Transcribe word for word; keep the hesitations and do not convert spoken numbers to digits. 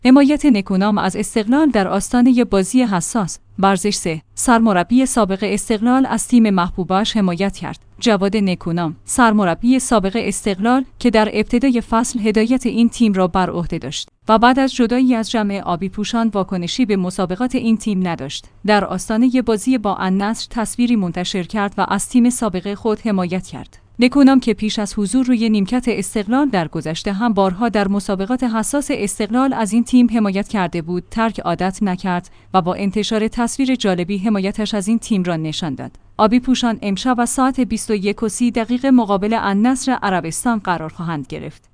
حمایت نکونام از استقلال در آستانه بازی حساس. ورزش سه. سرمربی سابق استقلال از تیم محبوبش حمایت کرد. جواد نکونام، سرمربی سابق استقلال که در ابتدای فصل هدایت این تیم را بر عهده داشت و بعد از جدایی از جمع آبی پوشان واکنشی به مسابقات این تیم نداشت، در آستانه بازی با النصر تصویری منتشر کرد و از تیم سابق خود حمایت کرد. نکونام که پیش از حضور روی نیمکت استقلال در گذشته هم بارها در مسابقات حساس استقلال از این تیم حمایت کرده بود، ترک عادت نکرد و با انتشار تصویر جالبی حمایتش از این تیم را نشان داد. آبی پوشان امشب از ساعت بیست و یک و سی دقیقه مقابل النصر عربستان قرار خواهند گرفت.